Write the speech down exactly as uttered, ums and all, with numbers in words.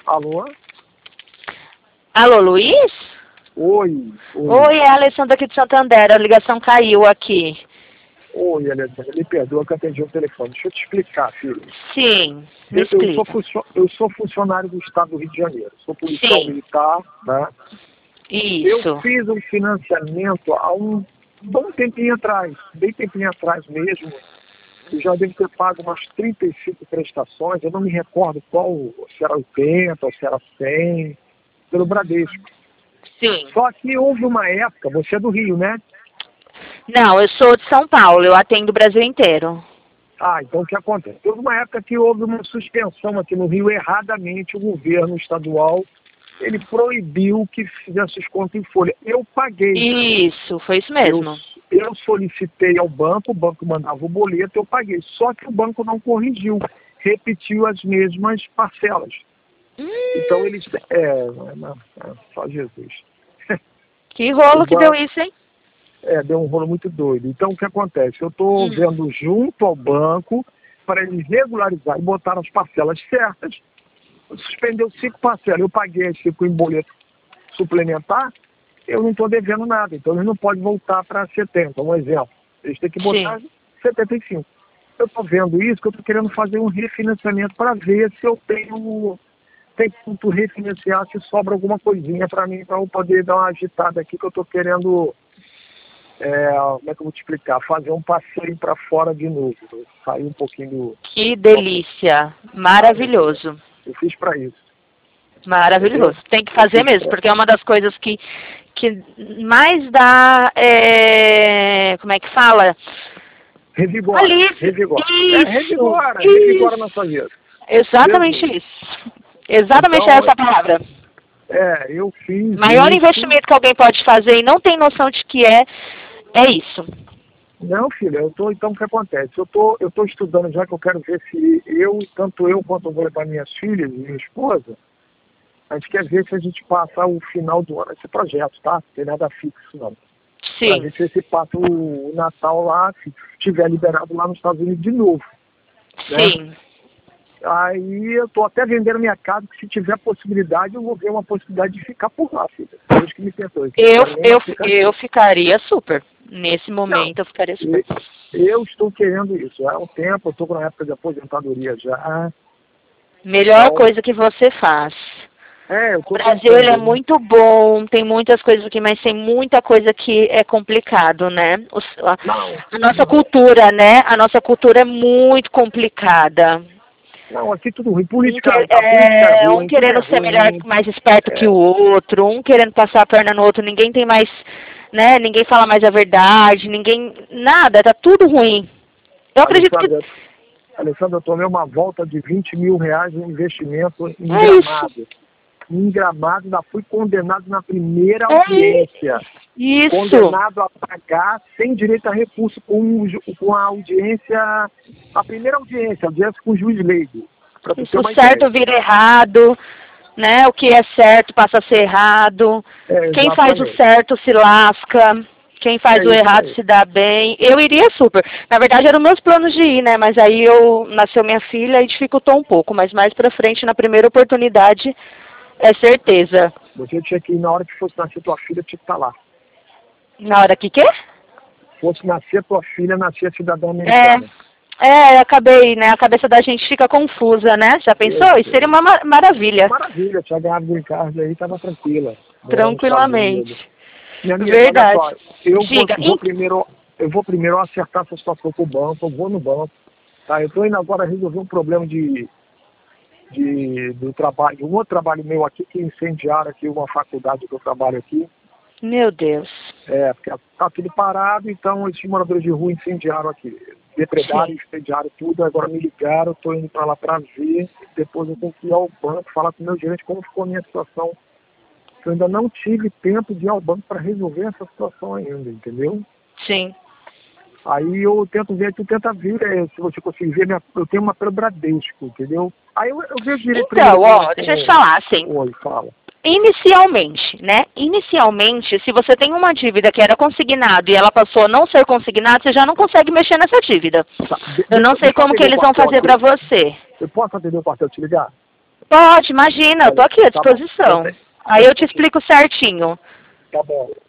Alô? Alô, Luiz? Oi. Oi, Oi, é a Alessandra aqui de Santander. A ligação caiu aqui. Oi, Alessandra. Me perdoa que eu atendi o telefone. Deixa eu te explicar, filho. Sim, me Eu, eu, sou explica. funcio- eu sou funcionário do Estado do Rio de Janeiro. Sou policial Sim. militar, né? Eu Isso. fiz um financiamento há um bom tempinho atrás, bem tempinho atrás mesmo. Eu já devo ter pago umas trinta e cinco prestações, eu não me recordo qual, se era oitenta ou se era cem, pelo Bradesco. Sim. Só que houve uma época, você é do Rio, né? Não, eu sou de São Paulo, eu atendo o Brasil inteiro. Ah, então o que acontece? Houve uma época que houve uma suspensão aqui no Rio, erradamente, o governo estadual, ele proibiu que fizesse desconto em folha. Eu paguei. Isso, foi isso mesmo. Eu, eu solicitei ao banco, o banco mandava o boleto, eu paguei. Só que o banco não corrigiu, repetiu as mesmas parcelas. Hum, Então eles... É, não, é só Jesus. que rolo O que banco- deu isso, hein? É, deu um rolo muito doido. Então, o que acontece? Eu estou Hum. vendo junto ao banco para eles regularizar e botar as parcelas certas. Suspendeu cinco parcelas. Eu paguei as cinco em boleto suplementar, eu não estou devendo nada. Então, eles não podem voltar para setenta. Um exemplo. Eles têm que botar Sim. setenta e cinco. Eu estou vendo isso, que eu estou querendo fazer um refinanciamento para ver se eu tenho... Tem como refinanciar, se sobra alguma coisinha para mim, para eu poder dar uma agitada aqui, que eu estou querendo... É, como é que eu vou te explicar? Fazer um passeio para fora de novo. Sair um pouquinho do... Que delícia. Maravilhoso. Eu fiz para isso. Maravilhoso. Entendeu? Tem que fazer Eu fiz mesmo, pra- porque é uma das coisas que, que mais dá, é, como é que fala? Revigora, Alívio. revigora. É, Isso, revigora, revigora na isso. sua vida. Exatamente Jesus. isso. Exatamente Então, essa a palavra. é, eu fiz Maior isso. investimento que alguém pode fazer e não tem noção de que é, é isso. Não, filha, eu tô, então o que acontece? Eu tô, eu tô estudando já, que eu quero ver se eu, tanto eu quanto eu vou levar minhas filhas e minha esposa, a gente quer ver se a gente passa o final do ano esse projeto, tá? Não tem nada fixo, não. Pra Sim. gente ver se passa o Natal lá, se estiver liberado lá nos Estados Unidos de novo, né? Sim. Aí eu tô até vendendo minha casa, que se tiver possibilidade, eu vou ver uma possibilidade de ficar por lá, filha. Deus que me perdoe. Eu, Quero nem eu, mais ficar eu aqui. ficaria super. Nesse Não, momento eu ficaria super. e- eu estou querendo isso. Há um tempo, eu estou na época de aposentadoria já. Melhor Então, coisa que você faz. é, eu O estou Brasil ele é tentando. muito bom, tem muitas coisas aqui, mas tem muita coisa que é complicado, né? Os- a, Não, a nossa não, cultura, né? A nossa cultura é muito complicada. não, aqui tudo ruim. Um, Política, que- a política é é, um ruim, tudo é querendo ser melhor, ruim. mais esperto que É, o outro, um querendo passar a perna no outro, ninguém tem mais, né? Ninguém fala mais a verdade, ninguém. Nada, tá tudo ruim. Eu acredito que Alessandra, Alessandra, eu tomei uma volta de vinte mil reais em investimento em é isso. Gramado. Em Gramado, ainda fui condenado na primeira É audiência. isso. Condenado a pagar sem direito a recurso com, o ju- com a audiência, a primeira audiência, audiência com o juiz leigo, para tu ter Isso uma certo ideia. vira errado, né? O que é certo passa a ser errado. É, Quem faz o exatamente. certo se lasca. Quem faz É o isso errado aí. se dá bem. Eu iria super. Na verdade, eram meus planos de ir, né? Mas aí eu nasceu minha filha e dificultou um pouco. Mas mais pra frente, na primeira oportunidade, é certeza. Você tinha que ir na hora que fosse nascer tua filha, tinha que estar lá. Na hora que quê? Fosse nascer tua filha, nascer cidadã É. americana. É, eu acabei, né? A cabeça da gente fica confusa, né? Já pensou? Eu Isso seria sei. uma ma- maravilha. Maravilha, tinha ganhado green card aí, estava tranquila. Morando nos Estados Unidos. Tranquilamente. Minha amiga, olha Verdade. só, eu vou, Diga. vou primeiro, eu vou primeiro acertar essa situação com o banco, eu vou no banco, tá? Eu estou indo agora resolver um problema de, de do trabalho, um outro trabalho meu aqui, que incendiaram aqui uma faculdade que eu trabalho aqui. Meu Deus. É, porque tá tudo parado, então esses moradores de rua incendiaram aqui. Depredaram, Sim. incendiaram tudo, agora me ligaram, estou indo para lá para ver, depois eu tenho que ir ao banco, falar com o meu gerente como ficou a minha situação. Eu ainda não tive tempo de ir ao banco para resolver essa situação ainda, entendeu? Sim. Aí eu tento ver, tu tenta ver, é, se você conseguir ver, minha, eu tenho uma pelo Bradesco, entendeu? Aí eu, eu vejo direito Então, primeiro ó, com... deixa eu te falar, assim, Oi, fala. inicialmente, né? Inicialmente, se você tem uma dívida que era consignado e ela passou a não ser consignada, você já não consegue mexer nessa dívida. Tá, de- Eu não deixa, sei deixa eu como que atender o eles vão quartel fazer aqui. pra você. Eu posso atender o quartel te ligar? Pode, imagina, eu tô aqui à Tá bom. disposição. Eu sei. Aí eu te explico certinho. Tá bom.